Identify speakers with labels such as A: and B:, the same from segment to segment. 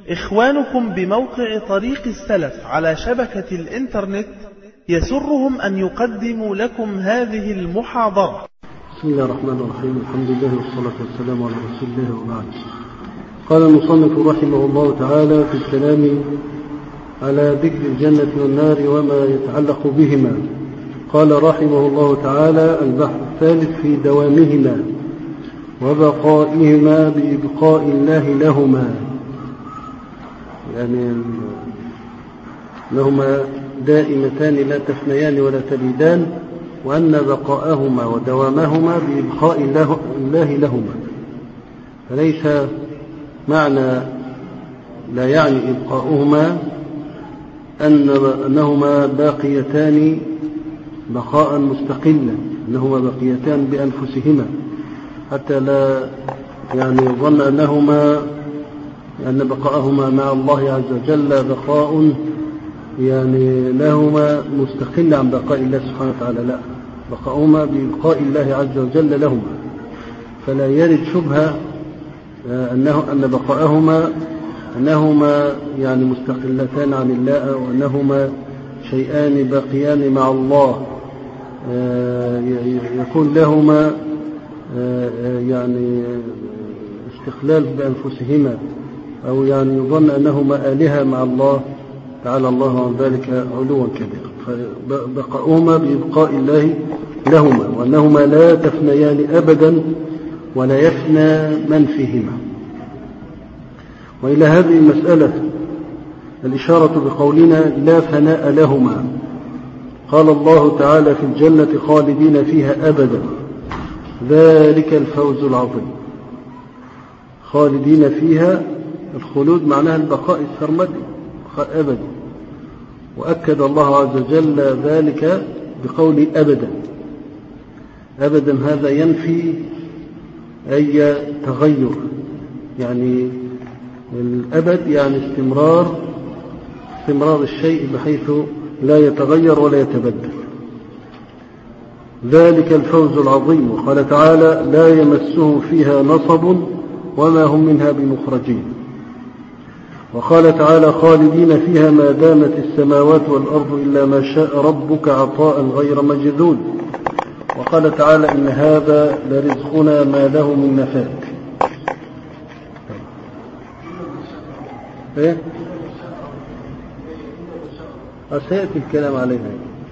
A: إخوانكم بموقع طريق السلف على شبكة الإنترنت يسرهم أن يقدموا لكم هذه المحاضرة.
B: بسم الله الرحمن الرحيم. الحمد لله والصلاة والسلام على رسول الله وبعد. قال المصنف رحمه الله تعالى في الكلام على ذكر الجنة والنار وما يتعلق بهما، قال رحمه الله تعالى: البحث الثالث في دوامهما وبقائهما بإبقاء الله لهما، يعني أنهما دائمتان لا تفنيان ولا تبيدان، وأن بقاءهما ودوامهما بإبقاء الله لهما. فليس معنى لا يعني إبقاؤهما أنهما باقيتان بقاء مستقلا، أنهما باقيتان بأنفسهما، حتى لا يعني يظن أن بقاءهما مع الله عز وجل بقاء يعني لهما مستقل عن بقاء الله سبحانه وتعالى، لا، بقاؤهما ببقاء الله عز وجل لهما. فلا يرد شبهة أن بقاءهما أنهما يعني مستقلتان عن الله، وأنهما شيئان باقيان مع الله يكون لهما يعني استقلال بأنفسهما، أو يعني يظن أنهما آلهة مع الله تعالى الله عن ذلك علوا كبيرا. فبقاؤهما بإبقاء الله لهما، وأنهما لا تفنيان أبدا ولا يفنى من فيهما. وإلى هذه المسألة الإشارة بقولنا لا فناء لهما. قال الله تعالى في الجنة خالدين فيها أبدا، ذلك الفوز العظيم. خالدين فيها، الخلود معناها البقاء السرمدي أبدا، وأكد الله عز وجل ذلك بقول أبدا. أبدا هذا ينفي أي تغير، يعني الأبد يعني استمرار الشيء بحيث لا يتغير ولا يتبدل. ذلك الفوز العظيم. وقال تعالى: لا يمسه فيها نصب وما هم منها بمخرجين. وقال تعالى: خالدين فيها ما دامت السماوات والأرض إلا ما شاء ربك عطاء غير مجذود. وقال تعالى: إن هذا لرزقنا ما له من نفاد. سيأتي الكلام عليها.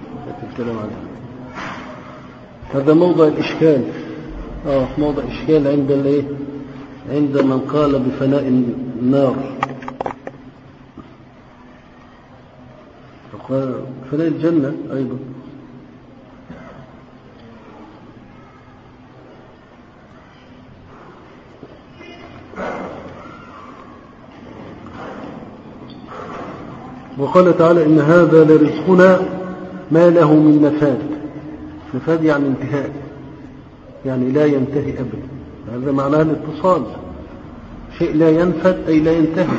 B: هذا موضع الإشكال، موضع إشكال عند من قال بفناء النار، فناء الجنة أيضا. وقال تعالى: إن هذا لرزقنا ما له من نفاد. نفاد يعني انتهاء، يعني لا ينتهي أبدا. هذا معناه الاتصال، شيء لا ينفد أي لا ينتهي.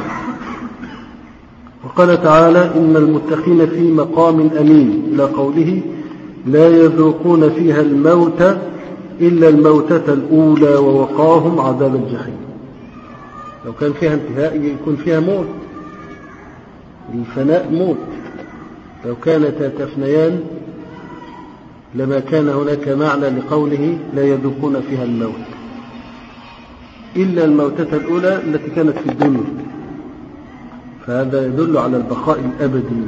B: وقال تعالى: إن المتقين في مقام أمين، إلى قوله: لا يذوقون فيها الموت إلا الموتة الأولى ووقاهم عذاب الجحيم. لو كان فيها انتهاء يكون فيها موت، الفناء موت. لو كانتا تفنيان لما كان هناك معنى لقوله لا يذوقون فيها الموت إلا الموتة الأولى التي كانت في الدنيا. فهذا يدل على البقاء الأبدي،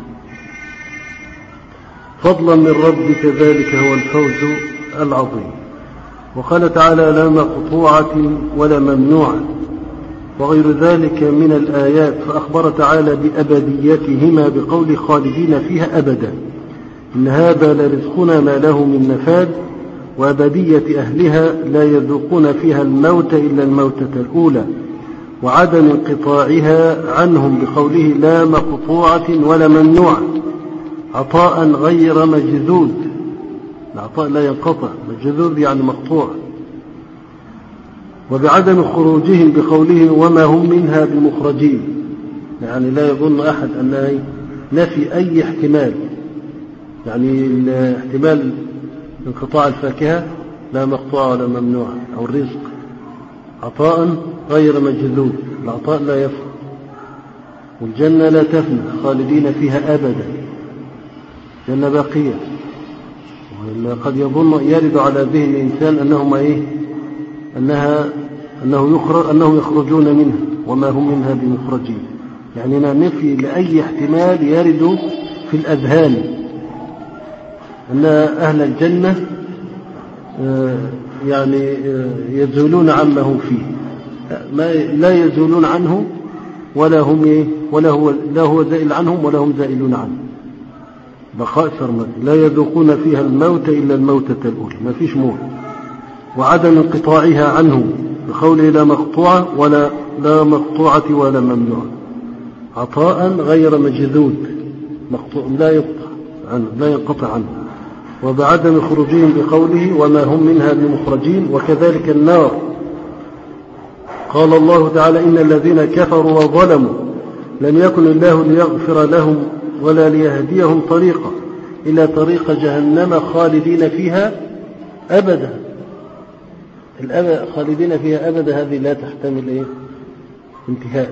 B: فضلا من ربك، ذلك هو الفوز العظيم. وقال تعالى: لا مقطوعة ولا ممنوعة، وغير ذلك من الآيات. فأخبر تعالى بأبديتهما بقول خالدين فيها أبدا، إن هذا لرزقنا ما له من نفاد. وأبدية أهلها لا يذوقون فيها الموت إلا الموتة الأولى، وعدم انقطاعها عنهم بقوله لا مقطوعة ولا ممنوعة، عطاء غير مجذوذ. العطاء لا ينقطع، مجذوذ يعني مقطوع. وبعدم خروجهم بقوله وما هم منها بمخرجين، يعني لا يظن أحد أن نفي أي احتمال، يعني احتمال انقطاع الفاكهة لا مقطوع ولا ممنوع، أو الرزق عطاء غير مجذوذ، العطاء لا يفرق. والجنة لا تفنى خالدين فيها أبدا، جنة باقية. قد يظن يرد على ذهن الإنسان أنهم يخرجون منها وما هم منها بمخرجين، يعني نفي لأي احتمال يرد في الأذهان أن أهل الجنة يزولون عما هم فيه، لا يزولون عنه ولا هو زائل عنهم ولا هم زائلون عنه. بقاء سرمد، لا يذوقون فيها الموت إلا الموتة الأولى، ما فيش موت. وعدم انقطاعها عنه بقوله لا مقطوعة ولا ممنوعة، عطاء غير مجذود، مقطوع لا ينقطع عنه. وبعدم خروجهم بقوله وما هم منها بمخرجين. وكذلك النار، قال الله تعالى إن الذين كفروا وظلموا لم يكن الله ليغفر لهم ولا ليهديهم طريقا إلا طريق جهنم خالدين فيها أبدا. خالدين فيها أبدا هذه لا تحتمل انتهاء.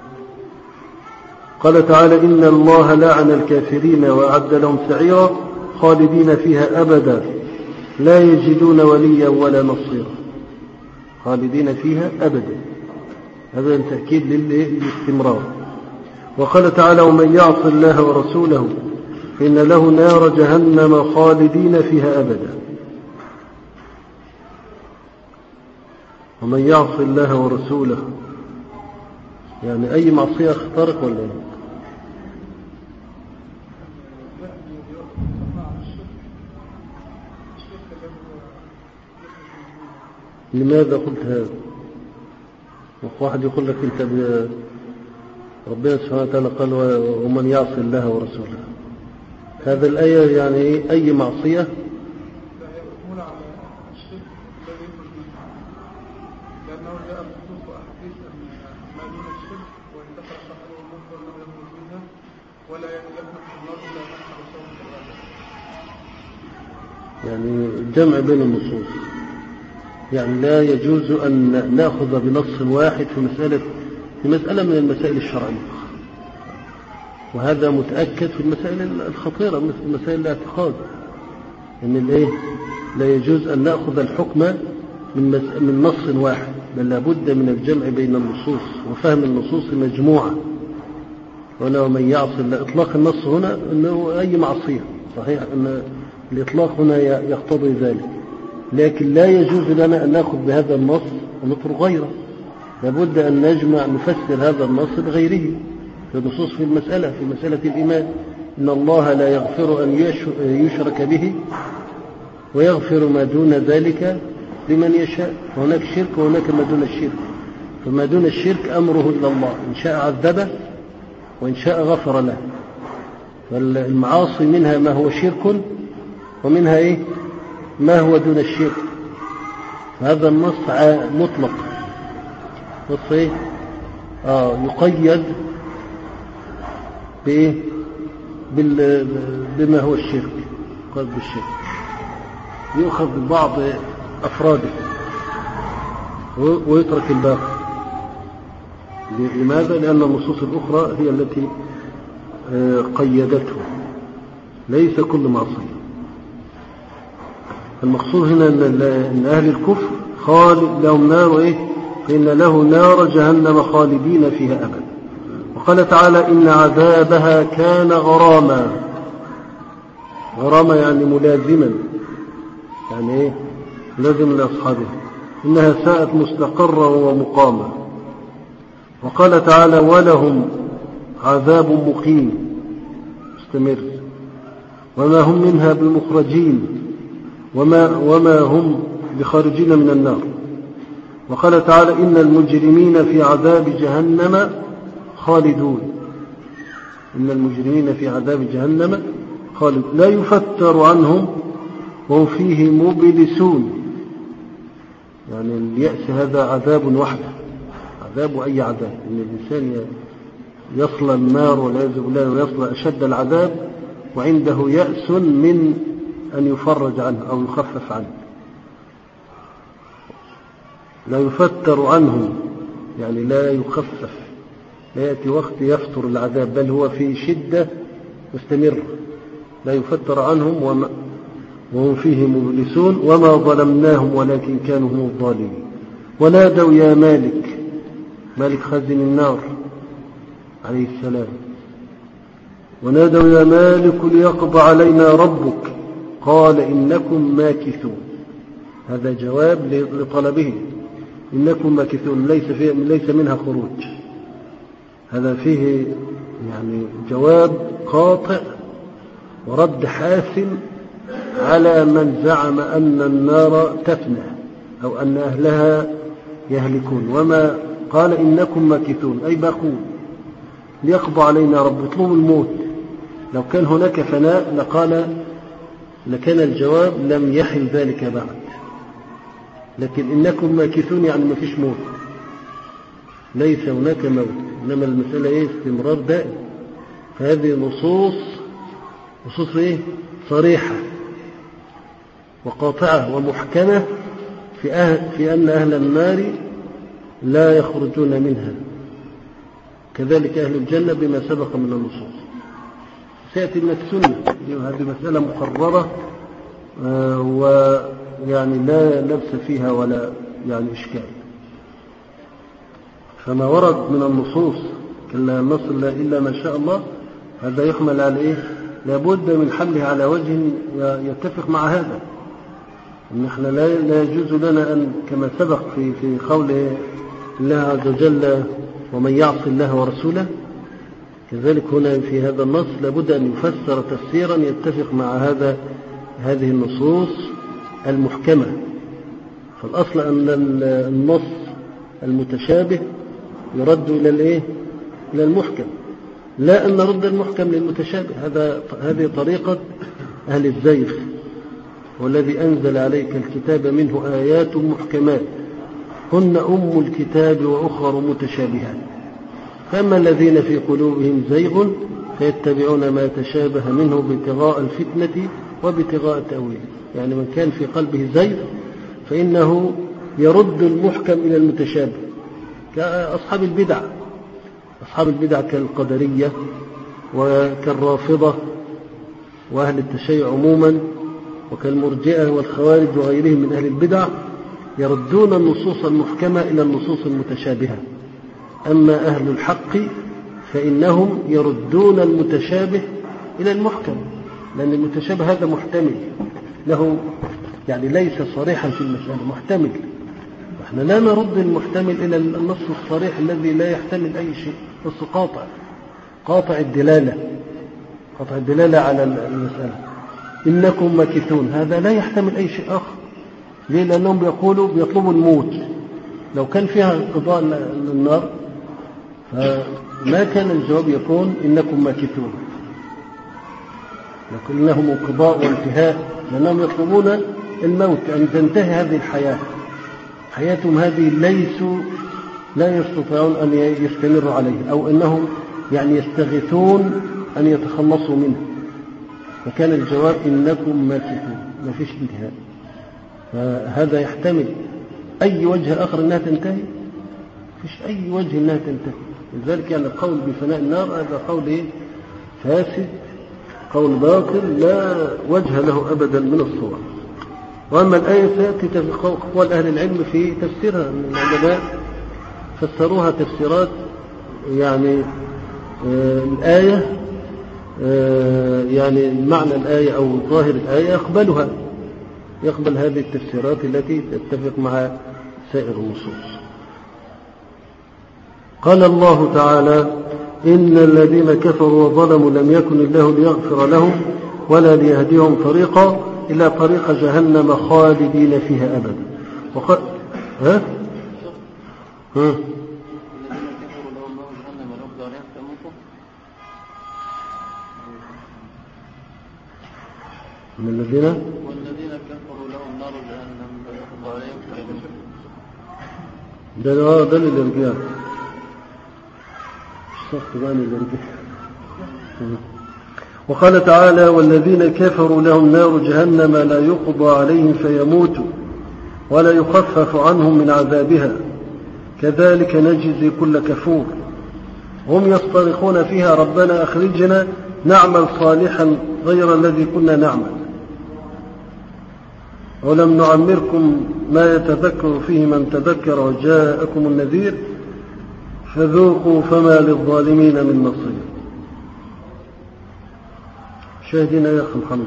B: قال تعالى إن الله لعن الكافرين وأعد لهم سعيرا خالدين فيها أبدا لا يجدون وليا ولا نصيرا. خالدين فيها أبدا، هذا تأكيد للاستمرار. وقال تعالى ومن يعص الله ورسوله فإن له نار جهنم خالدين فيها أبدا. ومن يعص الله ورسوله يعني أي معصية اخترق ولا لا؟ لماذا قلت هذا؟ واحد يقول لك انت ربنا سبحانه وتعالى قال ومن يعص الله ورسوله، هذا الآية يعني أي معصية يعني جمع بين النصوص، يعني لا يجوز أن نأخذ بنص واحد في مسألة من المسائل الشرعية، وهذا متأكد في المسائل الخطيرة مثل مسائل الاعتقاد، أن لا يجوز أن نأخذ الحكم من نص واحد، بل لابد من الجمع بين النصوص وفهم النصوص مجموعة. وأنه من يعصي الله، إطلاق النص هنا أنه أي معصية، صحيح أن الإطلاق هنا يقتضي ذلك، لكن لا يجوز لنا أن نأخذ بهذا النص ونترك غيره، لابد أن نفسر هذا النص بغيره في نصوص في مسألة الإيمان. إن الله لا يغفر أن يشرك به ويغفر ما دون ذلك لمن يشاء، وهناك شرك وهناك ما دون الشرك، فما دون الشرك أمره إلى الله، إن شاء عذبه وإن شاء غفر له. فالمعاصي منها ما هو شرك ومنها ما هو دون الشرك. هذا النص مطلق، نص يقيد بما هو الشرك، قد بالشرك يؤخذ ببعض أفراده ويترك الباقي. لماذا؟ لأن النصوص الأخرى هي التي قيدته، ليس كل معصية. المقصود هنا أن أهل الكفر خالد لهم نار فإن له نار جهنم خالدين فيها أبدا. وقال تعالى إن عذابها كان غراما. غراما يعني ملازما، يعني لازم لأصحابه، إنها ساءت مستقرا ومقاما. وقال تعالى ولهم عذاب مقيم مستمر وما هم منها بمخرجين وما هم بخارجين من النار. وقال تعالى إن المجرمين في عذاب جهنم خالدون. إن المجرمين في عذاب جهنم خالد لا يفتر عنهم وهم فيه مبلسون. يعني اليأس هذا عذاب وحده، عذاب أي عذاب، إن الإنسان يصل النار والعياذ بالله ويصل أشد العذاب وعنده يأس من أن يفرج عنه أو يخفف عنه. لا يفتر عنهم يعني لا يخفف لا يأتي وقت يفتر العذاب، بل هو في شدة مستمرة لا يفتر عنهم وهم فيه مبلسون. وما ظلمناهم ولكن كانوا هم الظالمين. ونادوا يا مالك، مالك خزن النار عليه السلام، ونادوا يا مالك ليقضى علينا ربك قال إنكم ماكثون. هذا جواب لطلبه، إنكم ماكثون، ليس منها خروج. هذا فيه يعني جواب قاطع ورد حاسم على من زعم أن النار تفنى أو أن أهلها يهلكون. وما قال إنكم ماكثون أي باقون ليقضى علينا رب، اطلبوا الموت. لو كان هناك فناء لكان الجواب لم يحل ذلك بعد، لكن إنكم ماكثون يعني ما فيش موت، ليس هناك موت، إنما المسألة استمرار دائم. فهذه نصوص صريحة وقاطعة ومحكمة في أن أهل النار لا يخرجون منها، كذلك أهل الجنة بما سبق من النصوص. سيأتي من السنة، هذه مسألة مقررة ويعني لا لبس فيها ولا يعني إشكال. فما ورد من النصوص لا نصل إلا ما شاء الله، هذا يحمل على لابد من حمله على وجه يتفق مع هذا. إن احنا لا يجوز لنا أن كما سبق في قول الله عز وجل ومن يعص الله ورسوله، كذلك هنا في هذا النص لابد أن يفسر تفسيرا يتفق مع هذه النصوص المحكمة. فالأصل أن النص المتشابه يرد إلى المحكم، لا أن نرد المحكم للمتشابه. هذه طريقة أهل الزيغ. والذي أنزل عليك الكتاب منه آيات محكمات هن أم الكتاب وأخر متشابهات، فأما الذين في قلوبهم زيغ فيتبعون ما تشابه منه ابتغاء الفتنة وابتغاء التأويل. يعني من كان في قلبه زيغ فإنه يرد المحكم إلى المتشابه، كأصحاب البدع كالقدرية وكالرافضة وأهل التشيع عموما وكالمرجئة والخوارج وغيرهم من أهل البدع، يردون النصوص المحكمة إلى النصوص المتشابهة. أما أهل الحق فإنهم يردون المتشابه إلى المحكم، لأن المتشابه هذا محتمل له، يعني ليس صريحا في المسألة، محتمل. احنا لا نرد المحتمل إلى النص الصريح الذي لا يحتمل أي شيء، نص قاطع الدلالة على المسألة. إنكم ماكثون هذا لا يحتمل أي شيء آخر. ليه؟ لأنهم بيطلبوا الموت. لو كان فيها انقضاء للنار فما كان الجواب يكون إنكم ماكثون، لكن لهم انقضاء وانتهاء، لأنهم يطلبون الموت، أن تنتهي هذه الحياة. حياتهم هذه لا يستطيعون أن يستمروا عليها، أو أنهم يعني يستغيثون أن يتخلصوا منه. فكان الجواب إنكم ماكثون، ما فيش انتهاء. فهذا يحتمل أي وجه آخر أنها تنتهي، فيش أي وجه أنها تنتهي. لذلك يعني القول بفناء النار هذا قول فاسد، قول باطل لا وجه له أبدا من الصور. وأما الآية سيأتي قول أهل العلم في تفسيرها، من العلماء فسروها تفسيرات يعني الآية يعني معنى الآية أو ظاهر الآية يقبل هذه التفسيرات التي تتفق مع سائر النصوص. قال الله تعالى إن الذين كفروا وظلموا لم يكن الله ليغفر لهم ولا ليهديهم طريقا إلا طريق جهنم خالدين فيها أبدا. من الذين
C: كفروا لهم نار جهنم يقضى عليهم
B: ده الارجاء وقال تعالى والذين كفروا لهم نار جهنم لا يقضى عليهم فيموتوا ولا يخفف عنهم من عذابها كذلك نجزي كل كفور هم يصطرخون فيها ربنا أخرجنا نعمل صالحا غير الذي كنا نعمل ولم نعمركم ما يتذكر فيه من تذكر وجاءكم النذير فذوقوا فما للظالمين من نصير. شاهدين يا أخي محمد.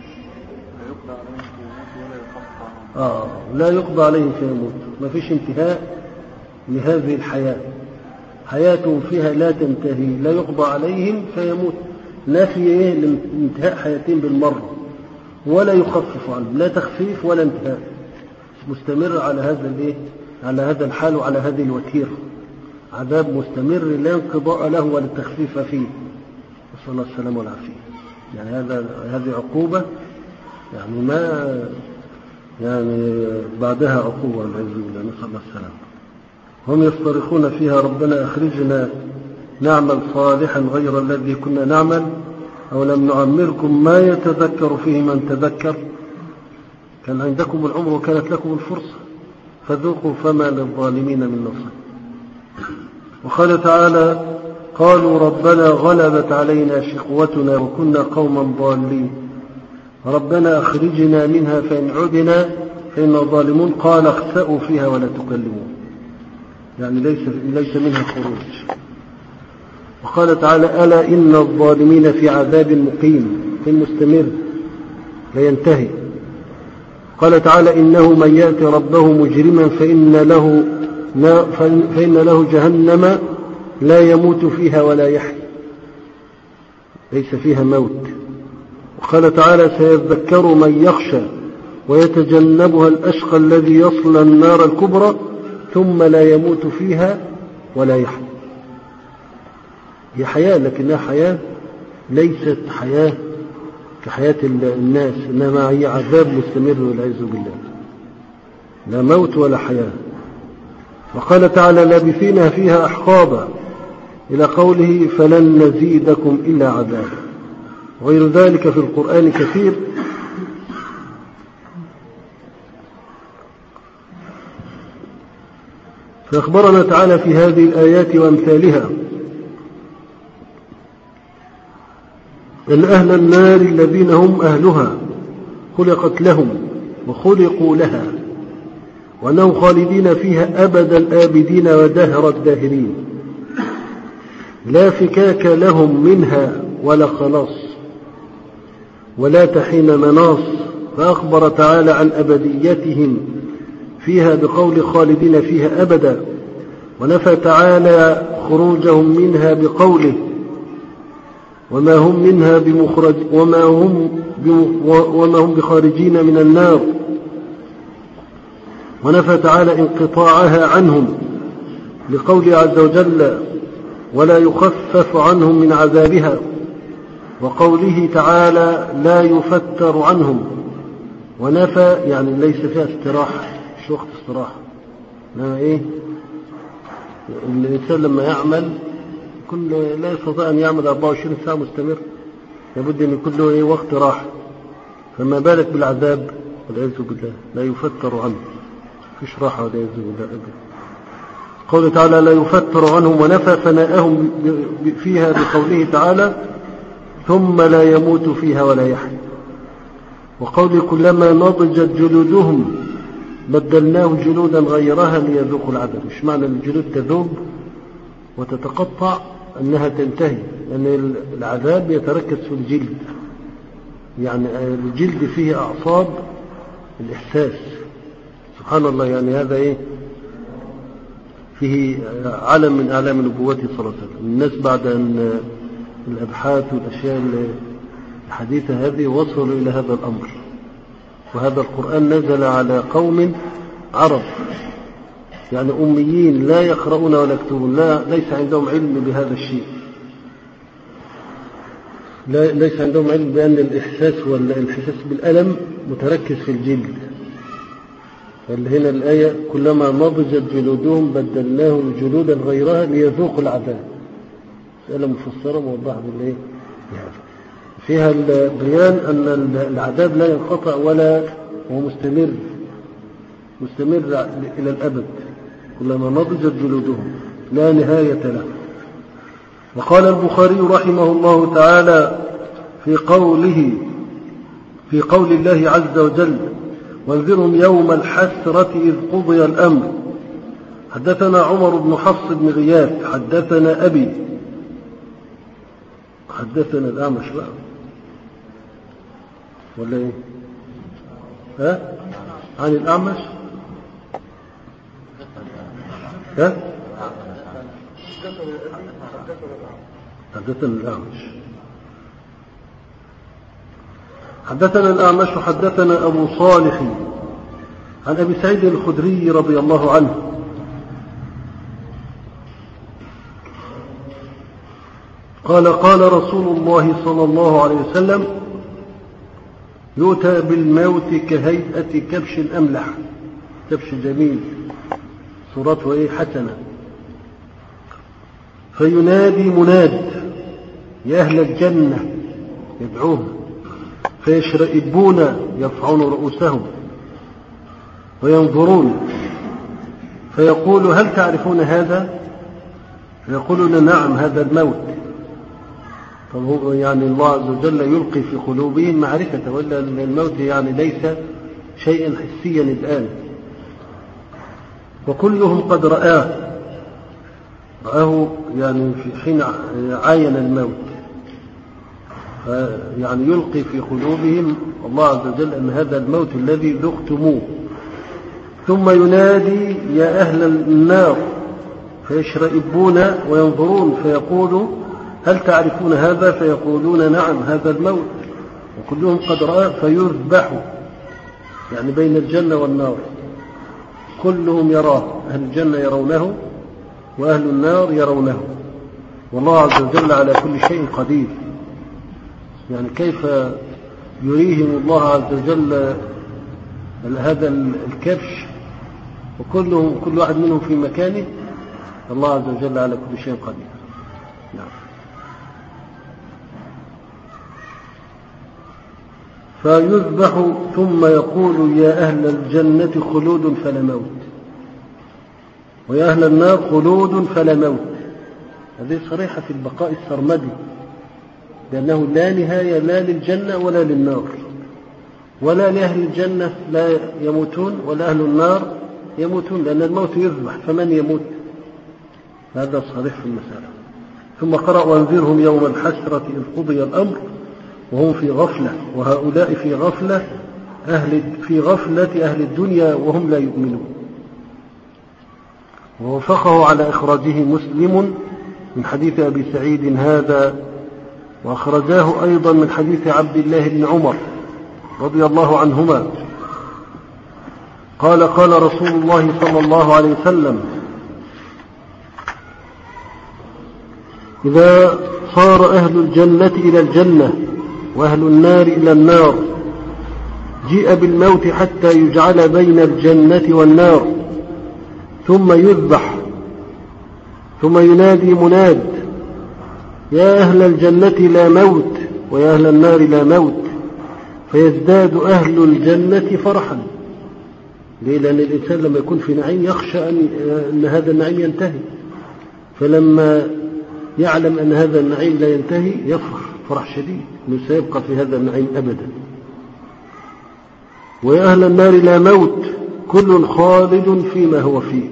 B: لا يقضى عليهم فيموت. ما فيش انتهاء لهذه الحياة، حياتهم فيها لا تنتهي، لا يقضى عليهم فيموت، لا في انتهاء حياتهم بالمرة ولا يخفف عنهم، لا تخفيف ولا انتهاء، مستمر على هذا على هذا الحال وعلى هذه الوتيرة، عذاب مستمر لا انقضاء له ولا تخفيف فيه. نسأل الله السلامة والعافية. يعني هذه عقوبة يعني ما يعني بعدها عقوبة والعياذ بالله، نسأل الله السلامة. هم يصطرخون فيها ربنا أخرجنا نعمل صالحا غير الذي كنا نعمل أولم نعمركم ما يتذكر فيه من تذكر. كان عندكم العمر وكانت لكم الفرصة فذوقوا فما للظالمين من نصير. وقال تعالى قالوا ربنا غلبت علينا شقوتنا وكنا قوما ضالين ربنا أخرجنا منها فإن عدنا فإنا ظالمون قال اخسأوا فيها ولا تكلمون. يعني ليس منها خروج. وقال تعالى ألا إن الظالمين في عذاب مقيم في مستمر لا ينتهي. قال تعالى إنه من يأتي ربه مجرما فإن له جهنم لا يموت فيها ولا يحيى ليس فيها موت. وقال تعالى سيذكر من يخشى ويتجنبها الأشقى الذي يصلى النار الكبرى ثم لا يموت فيها ولا يحيى. هي حياة لكنها حياة ليست حياة كحياة الناس، إنما هي عذاب مستمر والعياذ بالله، لا موت ولا حياة. وقال تعالى لابثين فيها أحقابا إلى قوله فلن نزيدكم إلا عذابا. وغير ذلك في القرآن كثير. فأخبرنا تعالى في هذه الآيات وأمثالها أن أهل النار الذين هم أهلها خلقت لهم وخلقوا لها وأنهم خالدين فيها أبد الآبدين ودهر الداهرين لا فكاك لهم منها ولا خلاص ولا تحين مناص. فأخبر تعالى عن أبديتهم فيها بقول خالدين فيها أبدا، ونفى تعالى خروجهم منها بقوله وما هم بخارجين من النار، ونفى تعالى انقطاعها عنهم بقوله عز وجل ولا يخفف عنهم من عذابها، وقوله تعالى لا يفتر عنهم، ونفى يعني ليس فيها استراحة، مش وقت استراحة. الإنسان لما يعمل لا يستطيع أن يعمل 24 ساعة مستمر، لابد أن يكون له وقت راحة، فما بالك بالعذاب والعياذ بالله لا يفتر عنه، فيش راحة والعياذ بالله أبدا. قوله تعالى لا يفتر عنهم، ونفى فناءهم فيها بقوله تعالى ثم لا يموت فيها ولا يحيى. وقوله كلما نضجت جلودهم بدلناه جلودا غيرها ليذوقوا العذاب. مش معنى الجلود تذوب وتتقطع أنها تنتهي، لأن العذاب يتركز في الجلد، يعني الجلد فيه أعصاب الإحساس، سبحان الله. يعني هذا فيه علم من أعلام نبوته صلى الله عليه وسلم. الناس بعد أن الأبحاث والأشياء الحديثة هذه وصلوا إلى هذا الأمر، وهذا القرآن نزل على قوم عرب يعني أميين لا يقرؤون ولا يكتبون، ليس عندهم علم بهذا الشيء، ليس عندهم علم بأن الإحساس والإحساس بالألم متركز في الجلد. هنا الآية كلما نضجت جلودهم بدلناهم جلودا غيرها ليذوقوا العذاب. مسألة مفسرة موضحة بالإيه؟ فيها البيان أن العذاب لا ينقطع ولا هو مستمر إلى الأبد، كلما نضجت جلودهم لا نهاية له. وقال البخاري رحمه الله تعالى في قول الله عز وجل: وانذرهم يوم الحسرة إذ قضي الأمر. حدثنا عمر بن حفص بن غياث حدثنا أبي. حدثنا الأعمش بقى ولا إيه؟ عن الأعمش؟ حدثنا الأعمش. حدثنا الأعمش حدثنا أبو صالح عن أبي سعيد الخدري رضي الله عنه قال: قال رسول الله صلى الله عليه وسلم: يؤتى بالموت كهيئة كبش أملح، كبش جميل صورته حسنة، فينادي مناد: يا أهل الجنة، يدعوهم، فيشرئبون يرفعون رؤوسهم وينظرون، فيقول: هل تعرفون هذا؟ فيقولون: نعم، هذا الموت. فهو يعني الله عز وجل يلقي في قلوبهم معرفة، وإلا الموت يعني ليس شيئا حسيا الآن. وكلهم قد رآه يعني في حين عاين الموت، يعني يلقي في قلوبهم الله عز وجل أن هذا الموت الذي ذقتموه. ثم ينادي: يا أهل النار، فيشرئبون وينظرون، فيقول: هل تعرفون هذا؟ فيقولون: نعم، هذا الموت. وكلهم قد رأى، فيذبح، يعني بين الجنة والنار، كلهم يراه، أهل الجنة يرونه وأهل النار يرونه، والله عز وجل على كل شيء قدير. يعني كيف يريهم الله عز وجل هذا الكبش، كل واحد منهم في مكانه، الله عز وجل على كل شيء قدير. نعم. فيذبح ثم يقول: يا أهل الجنة خلود فلا موت، ويا أهل النار خلود فلا موت. هذه صريحة في البقاء السرمدي، لأنه لا نهاية لا للجنة ولا للنار، ولا لأهل الجنة لا يموتون ولا أهل النار يموتون، لأن الموت يذبح، فمن يموت؟ هذا صريح في المسألة. ثم قرأ: وانذرهم يوم الحسرة إذ قضي الأمر وهم في غفلة، وهؤلاء في غفلة أهل الدنيا وهم لا يؤمنون. ووافقه على إخراجه مسلم من حديث أبي سعيد هذا، وأخرجاه أيضا من حديث عبد الله بن عمر رضي الله عنهما قال: قال رسول الله صلى الله عليه وسلم: إذا صار أهل الجنة إلى الجنة وأهل النار إلى النار، جيء بالموت حتى يجعل بين الجنة والنار، ثم يذبح، ثم ينادي مناد: يا أهل الجنة لا موت، ويا أهل النار لا موت، فيزداد أهل الجنة فرحا. ليه؟ لأن الإنسان لما يكون في نعيم يخشى أن هذا النعيم ينتهي، فلما يعلم أن هذا النعيم لا ينتهي يفرح فرح شديد أنه سيبقى في هذا النعيم أبدا. ويا أهل النار لا موت، كل خالد فيما هو فيه.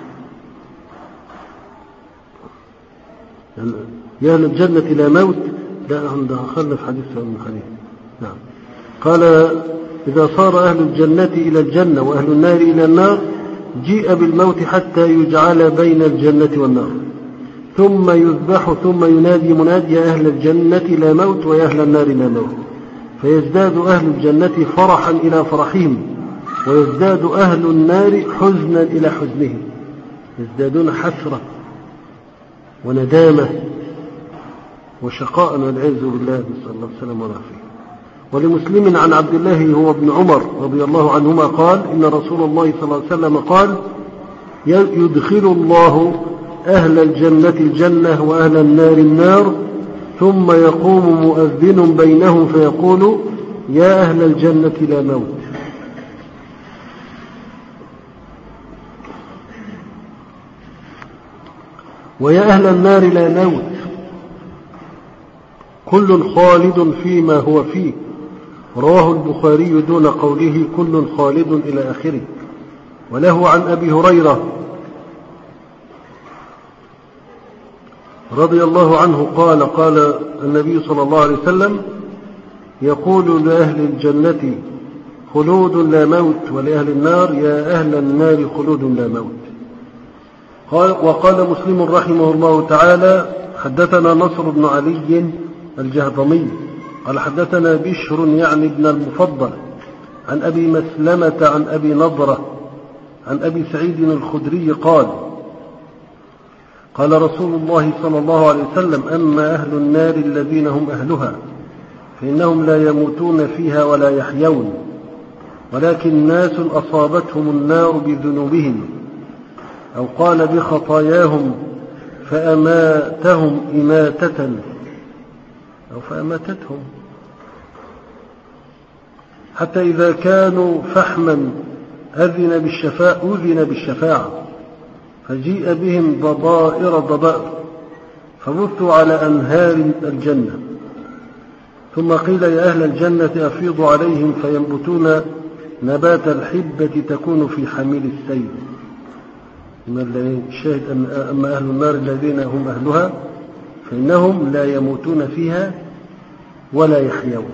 B: يا أهل الجنة لا موت، لا عندها خلف حديث من حديث. نعم. قال: إذا صار أهل الجنة إلى الجنة وأهل النار إلى النار، جيء بالموت حتى يجعل بين الجنة والنار، ثم يذبح، ثم ينادي مناد: يا أهل الجنة لا موت، ويا أهل النار لا موت، فيزداد أهل الجنة فرحا إلى فرحهم، ويزداد أهل النار حزنا إلى حزنهم، يزدادون حسرة وندامة وشقاء والعياذ بالله، نسأل الله السلامة والعافية. ولمسلم عن عبد الله هو ابن عمر رضي الله عنهما قال: إن رسول الله صلى الله عليه وسلم قال: يدخل الله أهل الجنة الجنة وأهل النار النار، ثم يقوم مؤذن بينهم فيقول: يا أهل الجنة لا موت. ويا أهل النار لا موت، كل خالد فيما هو فيه. رواه البخاري دون قوله كل خالد إلى آخره. وله عن أبي هريرة رضي الله عنه قال قال النبي صلى الله عليه وسلم يقول لأهل الجنة خلود لا موت، ولأهل النار يا أهل النار خلود لا موت. وقال مسلم رحمه الله تعالى حدثنا نصر بن علي الجهضمي قال حدثنا بشر يعني ابن المفضل عن أبي مسلمة عن أبي نضرة عن أبي سعيد الخدري قال قال رسول الله صلى الله عليه وسلم أما أهل النار الذين هم أهلها فإنهم لا يموتون فيها ولا يحيون، ولكن ناس أصابتهم النار بذنوبهم أو قال بخطاياهم فأماتهم إماتة أو فأماتتهم حتى إذا كانوا فحما أذن بالشفاعة فجيء بهم ضبائر فبثوا على أنهار الجنة، ثم قيل يا أهل الجنة أفيضوا عليهم فينبتون نبات الحبة تكون في حميل السيل. الشاهد أما أهل النار الذين هم أهلها فإنهم لا يموتون فيها ولا يحيون.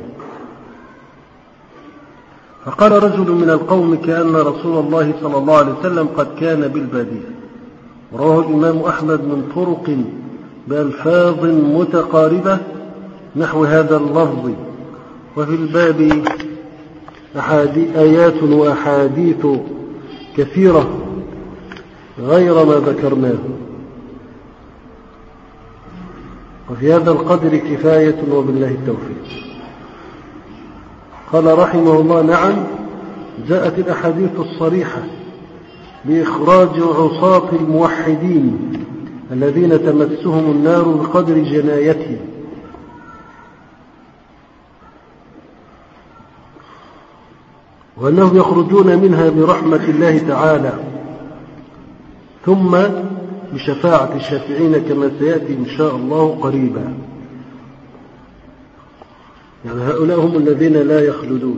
B: فقال رجل من القوم كأن رسول الله صلى الله عليه وسلم قد كان بالبادية. رواه الإمام أحمد من طرق بألفاظ متقاربة نحو هذا اللفظ. وفي الباب آيات وأحاديث كثيرة غير ما ذكرناه، وفي هذا القدر كفاية وبالله التوفيق. قال رحمه الله نعم جاءت الأحاديث الصريحة بإخراج عصاة الموحدين الذين تمسهم النار بقدر جنايتهم، وأنهم يخرجون منها برحمة الله تعالى ثم بشفاعة الشافعين كما سيأتي إن شاء الله قريبا. يعني هؤلاء هم الذين لا يخلدون،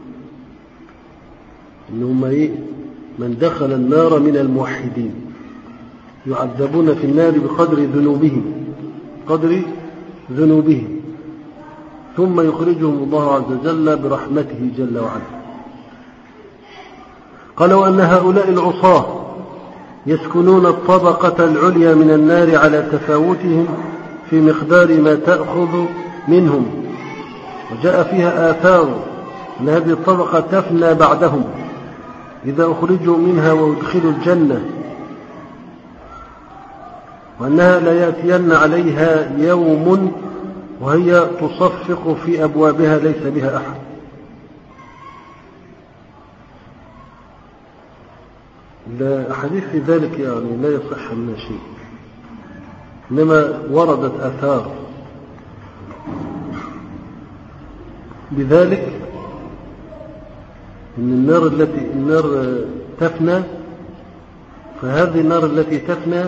B: إنهم من دخل النار من الموحدين يعذبون في النار بقدر ذنوبهم ثم يخرجهم الله عز وجل برحمته جل وعلا. قال وأن هؤلاء العصاة يسكنون الطبقة العليا من النار على تفاوتهم في مقدار ما تأخذ منهم، وجاء فيها آثار أن هذه الطبقة تفنى بعدهم إذا أخرجوا منها وادخلوا الجنة، وأنها لا يأتين عليها يوم وهي تصفق في أبوابها ليس بها أحد. الحديث في ذلك يعني لا يصح من شيء، إنما وردت آثار بذلك إن النار تفنى، فهذه النار التي تفنى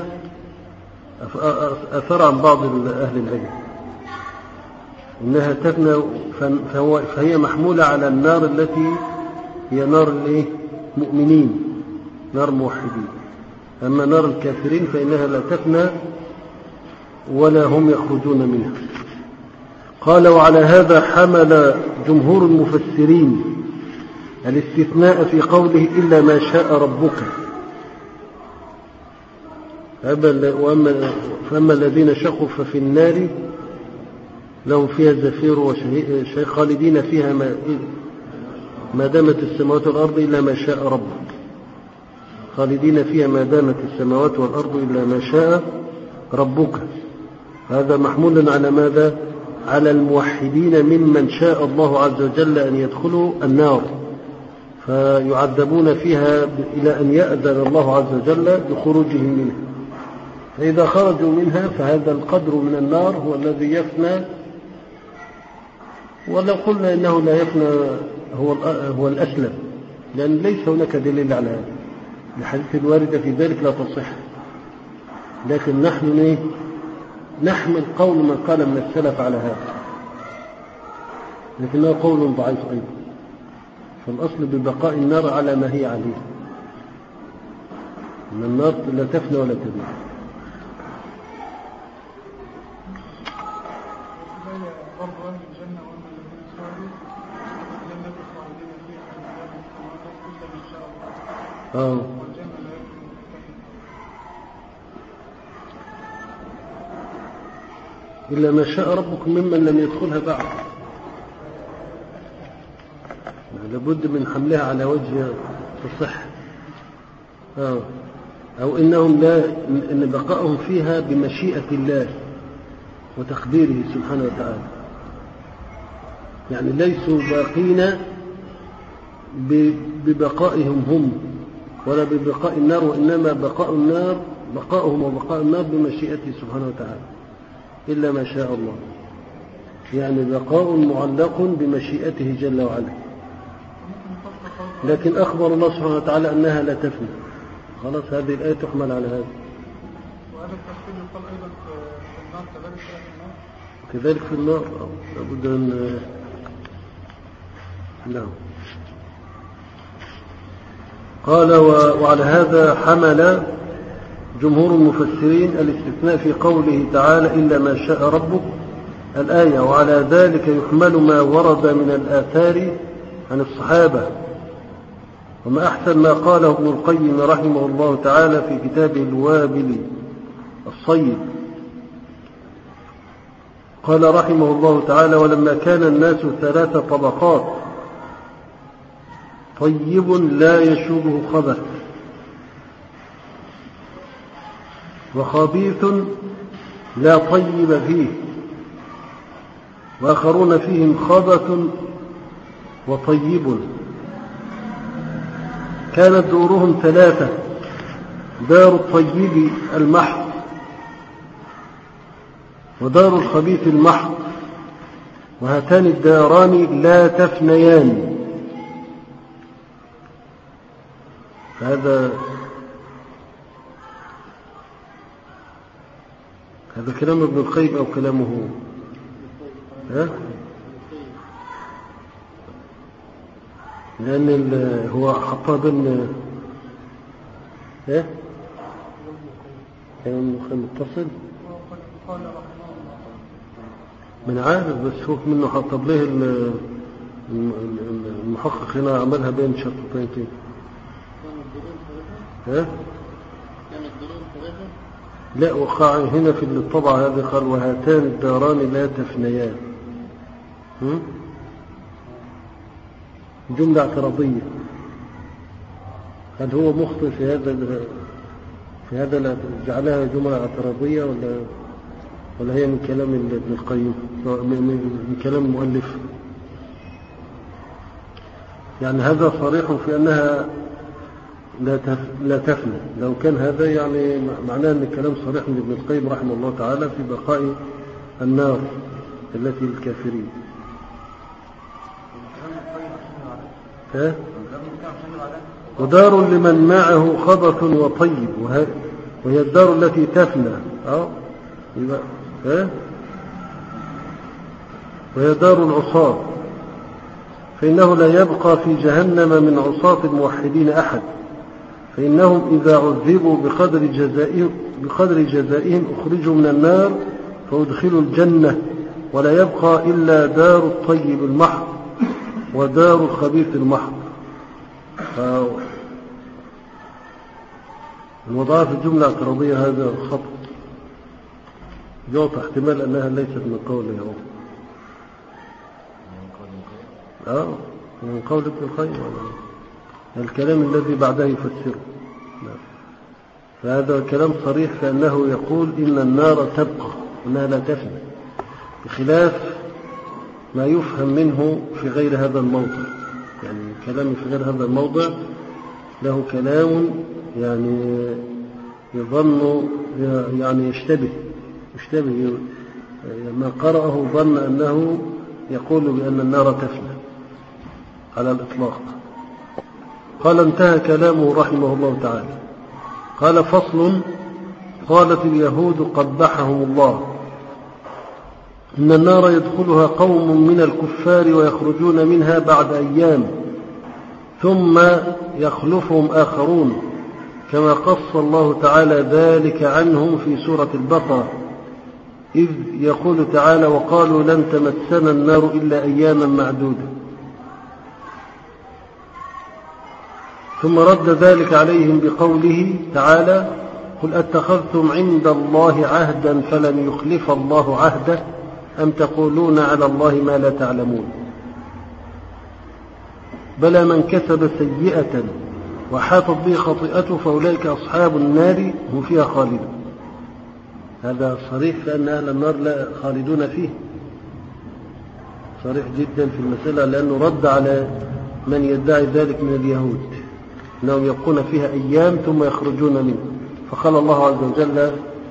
B: أثر عن بعض أهل العلم إنها تفنى فهي محمولة على النار التي هي نار المؤمنين نار موحدين، أما نار الكافرين فإنها لا تفنى ولا هم يخرجون منها. قال وعلى هذا حمل جمهور المفسرين الاستثناء في قوله إلا ما شاء ربك. فأما الذين شقوا ففي النار لهم فيها زفير وشهيق خالدين فيها ما دامت السماوات والأرض إلا ما شاء ربك، خالدين فيها ما دامت السماوات والأرض إلا ما شاء ربك. هذا محمول على ماذا؟ على الموحدين ممن شاء الله عز وجل أن يدخلوا النار فيعذبون فيها إلى أن يأذن الله عز وجل بخروجهم منها، فإذا خرجوا منها فهذا القدر من النار هو الذي يفنى. ولو قلنا إنه لا يفنى هو الأسلم، لأن ليس هناك دليل على هذا، الحديث الواردة في ذلك لا تصح، لكن نحن نحمل قول من قال من السلف على هذا، لكنه قول ضعيف أيضا. فالأصل ببقاء النار على ما هي عليه، أن النار لا تفنى ولا تبنى. إلا ما شاء ربك ممن لم يدخلها بعد، لابد من حملها على وجه الصحة. أو إنهم إن بقائهم فيها بمشيئة الله وتقديره سبحانه وتعالى، يعني ليسوا باقين ببقائهم هم ولا ببقاء النار، وإنما بقاؤهم وبقاء النار بمشيئته سبحانه وتعالى، إلا ما شاء الله، يعني بقاء معلق بمشيئته جل وعلا. لكن أخبر الله سبحانه وتعالى أنها لا تفنى، خلاص هذه الآية تحمل على هذا.
C: وهذا التفصيل يقال أيضا في النار
B: كذلك في النار لابد أن نعم. قال وعلى هذا حمل جمهور المفسرين الاستثناء في قوله تعالى إلا ما شاء ربك الآية، وعلى ذلك يحمل ما ورد من الآثار عن الصحابة. وما أحسن ما قاله ابن القيم رحمه الله تعالى في كتابه الوابل الصيب، قال رحمه الله تعالى ولما كان الناس 3 طبقات، طيب لا يشوبه خبث، وخبيث لا طيب فيه، وآخرون فيهم خبث وطيب، كانت دورهم 3: دار الطيب المحض، ودار الخبيث المحض، وهاتان الداران لا تفنيان. هذا كلام ابن القيم أو كلامه لأن هو حطها ضمن كلام متصل من عارف، بس هو منه حطب له المحقق هنا عملها بين شرطتين كده. لا، وقع هنا في الطبعة هذه قال وهاتان الداران لا تفنيان، جملة اعتراضية. هل هو مخطئ في هذا جعلها جملة اعتراضية ولا هي من كلام ابن القيم من كلام المؤلف؟ يعني هذا صريح في أنها لا تفنى. لو كان هذا يعني معناه أن الكلام صريح من ابن القيم رحمه الله تعالى في بقاء النار التي للكافرين. ودار لمن معه خبث وطيب، وهي الدار التي تفنى، وهي دار العصاة، فإنه لا يبقى في جهنم من عصاة الموحدين أحد، فإنهم إذا عذبوا بقدر جزائهم أخرجوا من النار فأدخلوا الجنة، ولا يبقى إلا دار الطيب المحض ودار الخبيث المحض. الوضع في الجملة الاعتراضية هذا خطأ، يعطى احتمال أنها ليست من قوله من قول ابن القيم، الكلام الذي بعده يفسره. فهذا كلام صريح، فإنه يقول إن النار تبقى وأنها لا تفنى، بخلاف ما يفهم منه في غير هذا الموضع. يعني كلام في غير هذا الموضع له كلام يعني يظن يعني يشتبه ما قرأه ظن أنه يقول بأن النار تفنى على الإطلاق. قال انتهى كلامه رحمه الله تعالى. قال فصل: قالت اليهود قبحهم الله، إن النار يدخلها قوم من الكفار ويخرجون منها بعد أيام ثم يخلفهم آخرون كما قص الله تعالى ذلك عنهم في سورة البقرة إذ يقول تعالى وقالوا لن تمسنا النار إلا أياما معدودة ثم رد ذلك عليهم بقوله تعالى قل أتخذتم عند الله عهدا فلن يخلف الله عهده أم تقولون على الله ما لا تعلمون بلى من كسب سيئة وحاطت به خطيئته فأولئك أصحاب النار هم فيها خالدون. هذا صريح في أن أهل النار لا خالدون فيه، صريح جدا في المسألة، لأنه رد على من يدعي ذلك من اليهود أنهم يبقون فيها أيام ثم يخرجون منه. فقال الله عز وجل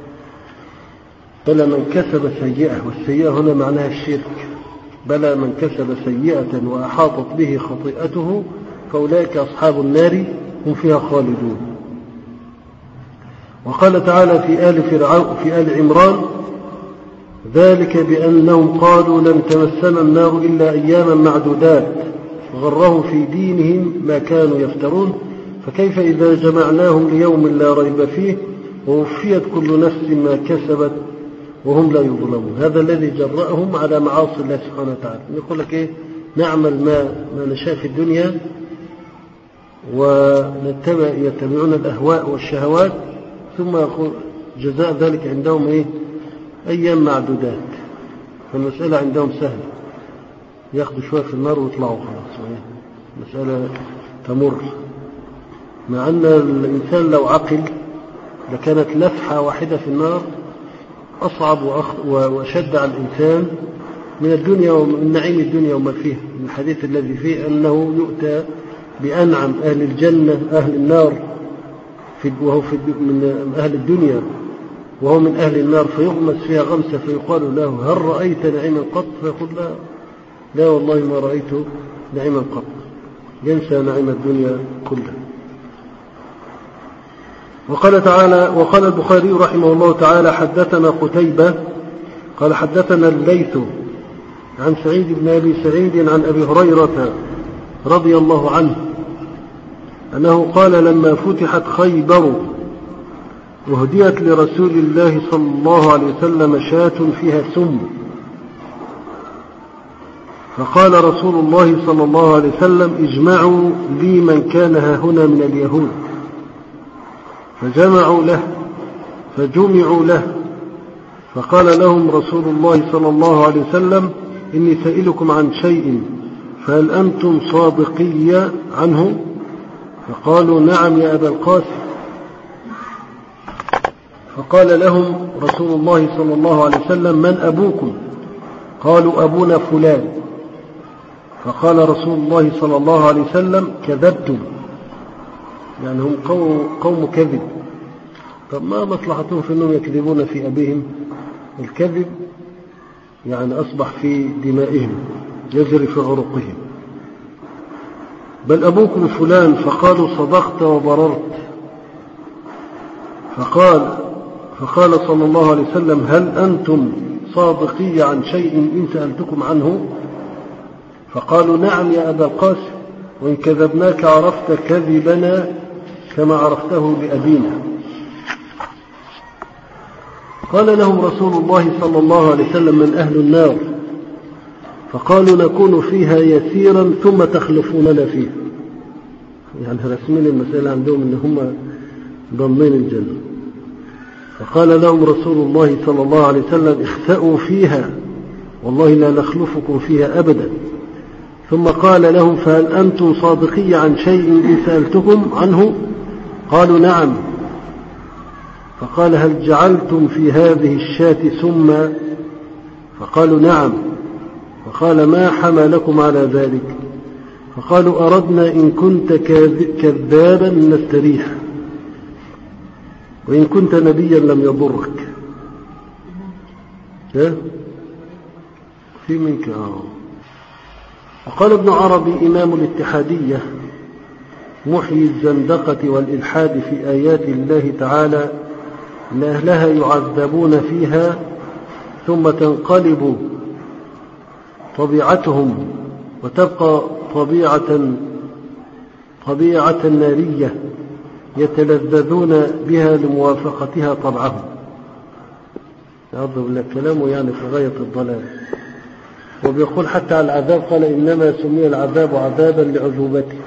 B: بلى من كسب سيئة، والسيئة هنا معناها الشرك، بلى من كسب سيئة وأحاطت به خطيئته فأولئك أصحاب النار هم فيها خالدون. وقال تعالى في آل عمران ذلك بأنهم قالوا لن تمسنا النار إلا أياما معدودات غرهم في دينهم ما كانوا يفترون فكيف إذا جمعناهم ليوم لا ريب فيه ووفيت كل نفس ما كسبت وهم لا يظلمون. هذا الذي جرأهم على معاصي الله سبحانه وتعالى. يقول لك نعمل ما نشاء في الدنيا يتبعون الأهواء والشهوات ثم يقول جزاء ذلك عندهم أيام معدودات. فالمسألة عندهم سهلة، ياخذوا شوية في النار ويطلعوا خلاص، مسألة تمر. مع أن الإنسان لو عقل لكانت لفحة واحدة في النار أصعب وأشد على الإنسان من الدنيا ومن نعيم الدنيا وما فيها. من الحديث الذي فيه أنه يؤتى بأنعم أهل الجنة أهل النار وهو من أهل الدنيا وهو من أهل النار فيغمس فيها غمسة فيقال له هل رأيت نعيما قط؟ فيقول لا والله ما رأيت نعيما قط. ينسى نعيم الدنيا كلها. وقال البخاري رحمه الله تعالى حدثنا قتيبة قال حدثنا الليث عن سعيد بن أبي سعيد عن أبي هريرة رضي الله عنه أنه قال لما فتحت خيبر وهديت لرسول الله صلى الله عليه وسلم شاة فيها سم فقال رسول الله صلى الله عليه وسلم اجمعوا لي من كان هنا من اليهود فجمعوا له فقال لهم رسول الله صلى الله عليه وسلم إني سائلكم عن شيء فهل أنتم صادقي عنه؟ فقالوا نعم يا أبا القاسم. فقال لهم رسول الله صلى الله عليه وسلم من أبوكم؟ قالوا أبونا فلان. فقال رسول الله صلى الله عليه وسلم كذبتم، يعني هم قوم كذب. طب ما مصلحتهم في أنهم يكذبون في أبيهم؟ الكذب يعني أصبح في دمائهم يجري في عروقهم. بل أبوكم فلان. فقالوا صدقت وبررت. فقال صلى الله عليه وسلم هل أنتم صادقي عن شيء إن سألتكم عنه؟ فقالوا نعم يا أبا القاسم وإن كذبناك عرفت كذبنا كما عرفته لأبينا. قال لهم رسول الله صلى الله عليه وسلم من أهل النار؟ فقالوا نكون فيها يسيرا ثم تخلفوننا فيها. يعني رسمين المسألة عندهم إن هم ضمين الجنة. فقال لهم رسول الله صلى الله عليه وسلم اخسأوا فيها والله لا نخلفكم فيها أبدا. ثم قال لهم فهل أنتم صادقي عن شيء إن سألتكم عنه؟ قالوا نعم. فقال هل جعلتم في هذه الشاة سما؟ فقالوا نعم. فقال ما حملكم على ذلك؟ فقالوا أردنا إن كنت كذابا نستريح وإن كنت نبيا لم يضرك. في منك وقال ابن عربي إمام الاتحادية محيي الزندقة والإلحاد في آيات الله تعالى إن أهلها يعذبون فيها ثم تنقلب طبيعتهم وتبقى طبيعة نارية يتلذذون بها لموافقتها طبعهم. يعظم لك كلامه يعني في غاية الضلال. وبيقول حتى على العذاب قال إنما سمي العذاب عذابا لعذوبته.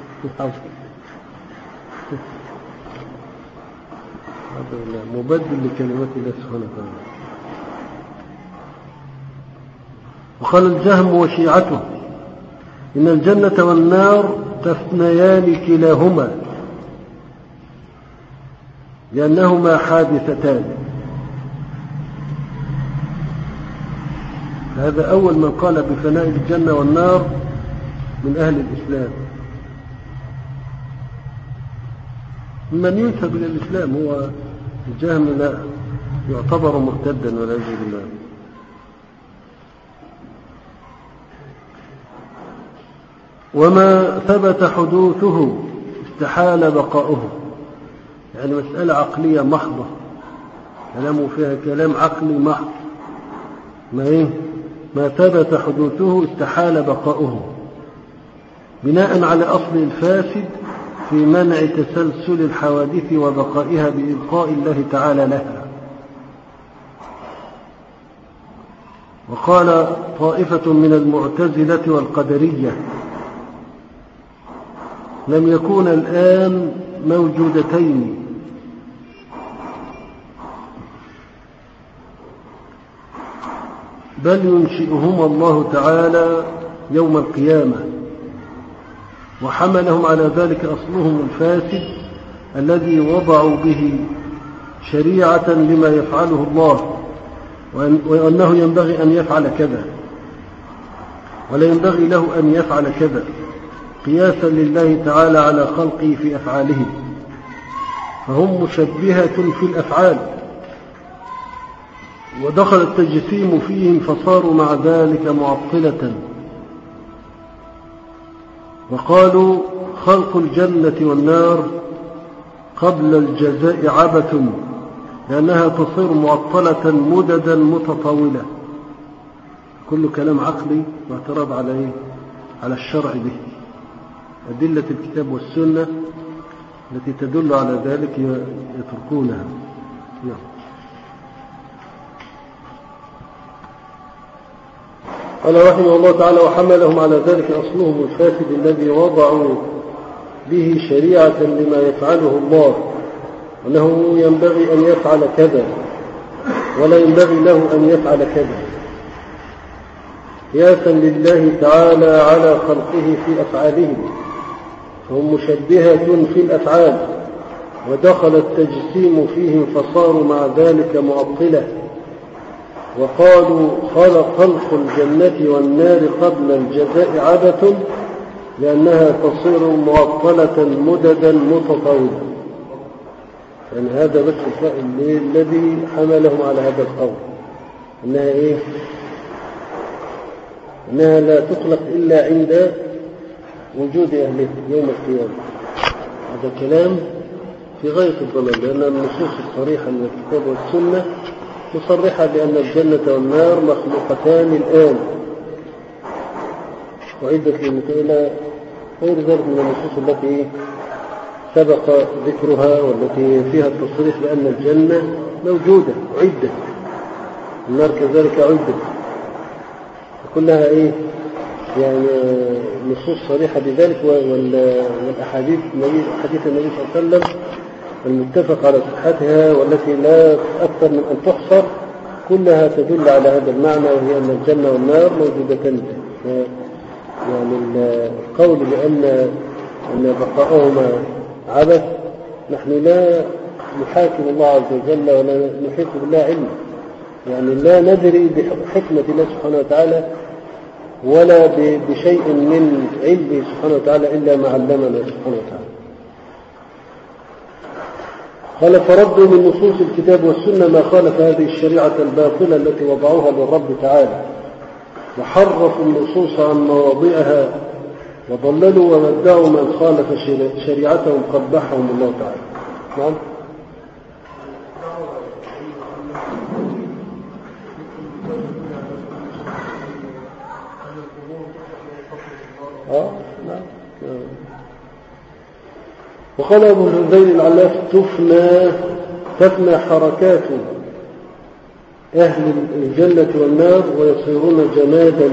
B: مبدل لكلمات الله سبحانه وتعالى. وقال الجهم وشيعته إن الجنة والنار تفنيان كلاهما لأنهما حادثتان. هذا أول من قال بفناء الجنة والنار من أهل الإسلام، من ينسب إلى الإسلام. هو الجهم لا يعتبر مرتدا والعياذ بالله. وما ثبت حدوثه استحال بقاؤه. يعني مسألة عقلية محضة، كلامه فيها كلام عقلي محض. ما ثبت حدوثه استحال بقاؤه بناء على أصل الفاسد في منع تسلسل الحوادث وبقائها بإبقاء الله تعالى لها. وقال طائفة من المعتزلة والقدرية لم يكون الآن موجودتين، بل ينشئهما الله تعالى يوم القيامة، وحملهم على ذلك أصلهم الفاسد الذي وضعوا به شريعة لما يفعله الله، وأنه ينبغي أن يفعل كذا ولا ينبغي له أن يفعل كذا، قياسا لله تعالى على خلقه في أفعاله، فهم مشبهة في الأفعال، ودخل التجسيم فيهم فصاروا مع ذلك معطلة. وقالوا خلق الجنة والنار قبل الجزاء عبث، لأنها تصير معطلة مددا متطاولة. كل كلام عقلي واعتراض على الشرع به. أدلة الكتاب والسنة التي تدل على ذلك يتركونها. قال رحمه الله تعالى وحملهم على ذلك أصلهم الفاسد الذي وضعوا به شريعة لما يفعله الله، أنه ينبغي أن يفعل كذا ولا ينبغي له أن يفعل كذا، قياسا لله تعالى على خلقه في أفعالهم، فهم مشبهة في الأفعال، ودخل التجسيم فيهم فصاروا مع ذلك معطلة. وقالوا خلق الجنة والنار قبل الجزاء عبث، لأنها تصير معطلة مددا متطاولة. يعني هذا بس الذي حملهم على هذا القول، إنها لا تخلق إلا عند وجود أهله يوم القيامة. هذا كلام في غاية الضلال، لأن النصوص الصريحة من الكتاب والسنة مصرحة بأن الجنة والنار مخلوقتان الآن، وعدة للمتئلة غير ذلك من النصوص التي سبق ذكرها والتي فيها التصريح بأن الجنة موجودة عدة، النار كذلك عدة، كلها يعني نصوص صريحة بذلك. والأحاديث حديث النبي صلى الله عليه وسلم المتفق على صحتها والتي لا أكثر من أن تحصر كلها تدل على هذا المعنى، وهي أن الجنة والنار موجودتان. يعني القول بأن بقاؤهما عبث، نحن لا نحاكم الله عز وجل ولا نحيط بالله علما، يعني لا ندري بحكمة الله سبحانه وتعالى ولا بشيء من علمه سبحانه وتعالى إلا ما علمنا سبحانه وتعالى. قال فردوا من نصوص الكتاب والسنة ما خالف هذه الشريعة الباطلة التي وضعوها للرب تعالى، وحرفوا النصوص عن مواضعها، وضللوا ومدعوا من خالف شريعتهم قبحهم الله تعالى. نعم. نعم. وقال أبو الهذيل العلاف تفنى حركات أهل الجنة والنار ويصيرون جمادا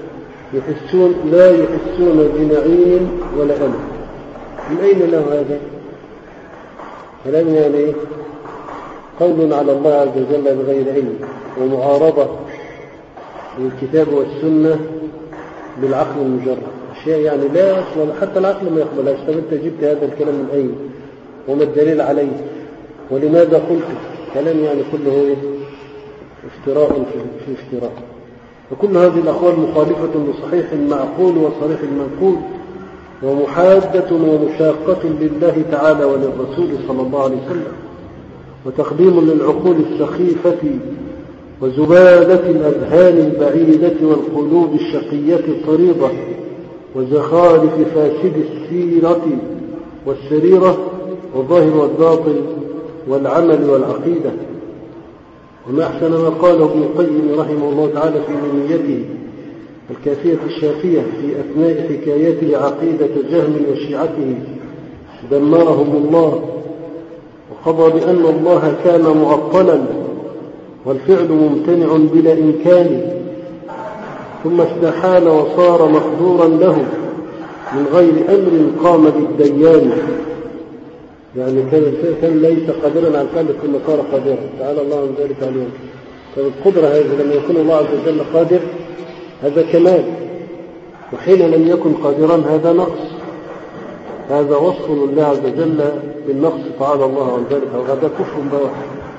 B: لا يحسون بنعيم ولا ألم. من أين له هذا؟ كلام يعني قول على الله عز وجل بغير علم، ومعارضة للكتاب والسنة بالعقل المجرد، أشياء يعني لا أصلا حتى العقل ما يقبلهاش. طب أنت جبت هذا الكلام من أين؟ وما الدليل عليه؟ ولماذا قلت؟ كلام يعني كله افتراء في افتراء. وكل هذه الأقوال مخالفة لصحيح المعقول وصريح المنقول، ومحادة ومشاقة لله تعالى وللرسول صلى الله عليه وسلم، وتقديم للعقول السخيفة وزبالة الأذهان البعيدة والقلوب الشقية الطريضة وزخارف فاسد السيرة والسريرة والظاهر والباطن والعمل والعقيدة. وما أحسن ما قاله ابن القيم رحمه الله تعالى في منيته الكافية الشافية في أثناء حكايته عقيدة جهم وشيعته دمرهم الله، وقضى بأن الله كان معطلا والفعل ممتنع بلا إمكان، ثم استحال وصار مقدورا له من غير أمر قام بالديان. يعني كان ليس قادرا على الفعل ثم صار قادرا، تعالى الله عن ذلك عليهم. فالقدرة هذه لما يكون الله عز وجل قادر هذا كمال، وحين لم يكن قادرا هذا نقص، هذا وصف لله عز وجل بالنقص تعالى الله عن ذلك، وهذا كفر بواح.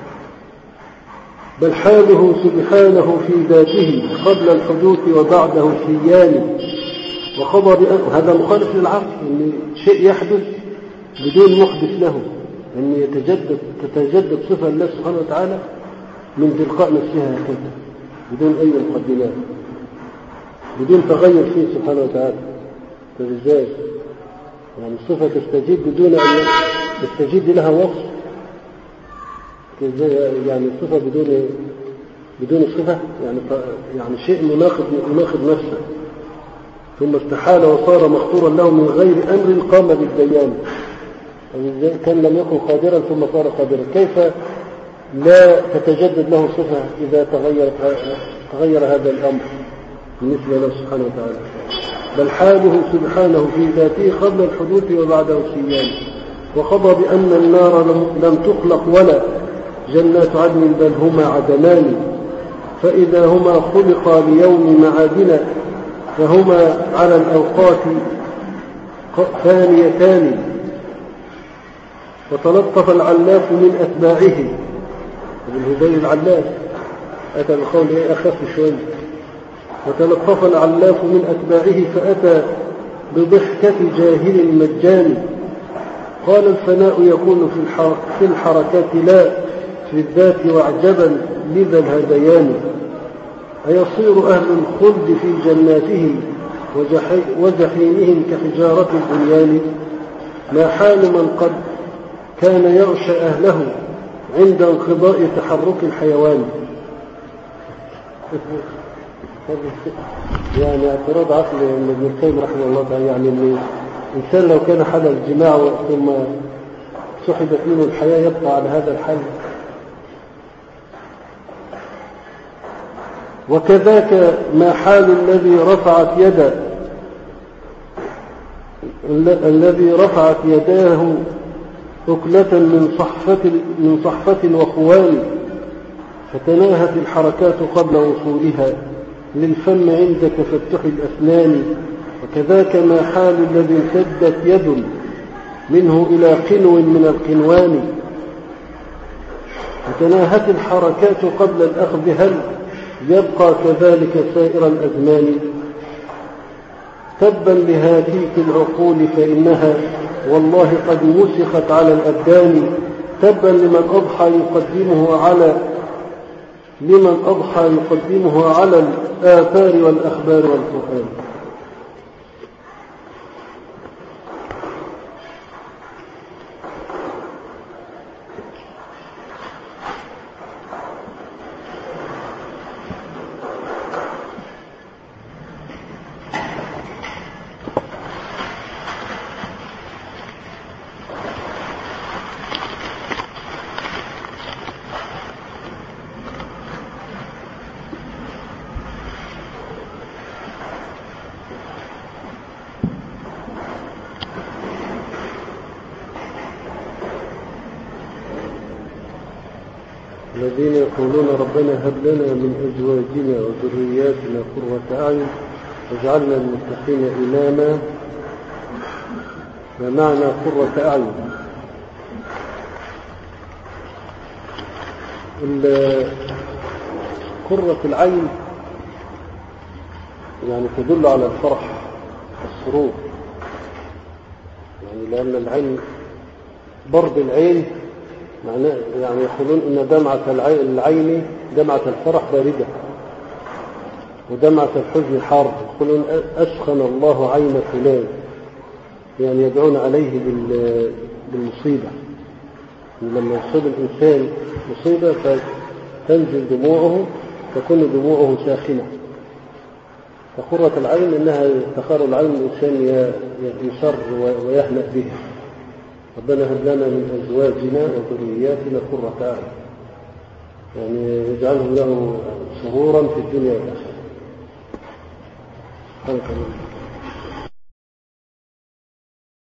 B: بل حاله سبحانه في ذاته قبل الحدوث وبعده سيان، وخبر هذا مخالف للعقل، ان شيء يحدث بدون محدث له، ان تتجدد صفة الله سبحانه وتعالى من تلقاء نفسها هكذا بدون اي مقدمات، بدون تغير فيه سبحانه وتعالى. فازاي يعني الصفة تستجيب بدون ان يستجيب لها وصف؟ يعني الصفة بدون الصفة يعني شيء مناقض نفسه. ثم استحال وصار مخطورا له من غير أمر قام بالديان. كان لم يكن قادرا ثم صار قادرا، كيف لا تتجدد له صفة إذا تغير هذا الأمر بالنسبة له سبحانه وتعالى؟ بل حاله سبحانه في ذاته قبل الحدوث وبعده سيان، وقضى بأن النار لم تخلق ولا جنات عدن بل هما عدنان، فإذا هما خلقا ليوم معادنا فهما على الأوقات ثانيتان. وتلطف العلاف من أتباعه، ابن هذيل العلاف أتى بقول أخف شوية، وتلطف العلاف من أتباعه فأتى بضحكة جاهل مجاني. قال الفناء يكون في الحركات لا في الذات، وعجبا لذا الهذيان. أيصير أهل الخلد في جناته وجحيمهم كحجارة البنيان؟ ما حال من قد كان يغشى أهله عند انقضاء تحرك الحيوان؟ يعني اعتراض عقلي من ابن القيم رحمه الله تعالى، يعني ان الانسان لو كان حل الجماع ثم سحبت منه الحياة يبقى على هذا الحل. وكذاك ما حال الذي رفعت يداه أكلة من صحفة وخوان، فتناهت الحركات قبل وصولها للفم عند تفتح الأسنان. وكذاك ما حال الذي امتدت يد منه إلى قنو من القنوان، فتناهت الحركات قبل الأخذ، هل يبقى كذلك سائر الأزمان؟ تبا لهاتيك العقول فإنها والله قد مسخت على الأبدان. تبا لمن أضحى يقدمه على الآثار والأخبار والقرآن. الذين يقولون ربنا هب لنا من أزواجنا وذرياتنا قرة أعين واجعلنا للمتقين إماما. ما معنى قرة أعين؟ قرة العين يعني تدل على الفرح والسرور، يعني لأن العين برد العين معناه، يعني يقولون إن دمعة العين دمعة الفرح باردة ودمعة الحزن حار. يقولون أسخن الله عين فلان، يعني يدعون عليه بالمصيبة. لما يصيب الإنسان مصيبة فتنزل دموعه، تكون دموعه ساخنة. فقرة العين إنها تقر العين الإنسان يسر ويهنأ بها. ربنا هب لنا من أزواجنا وذرياتنا قرة أعين، يعني يجعله له سرورا في الدنيا والآخرة.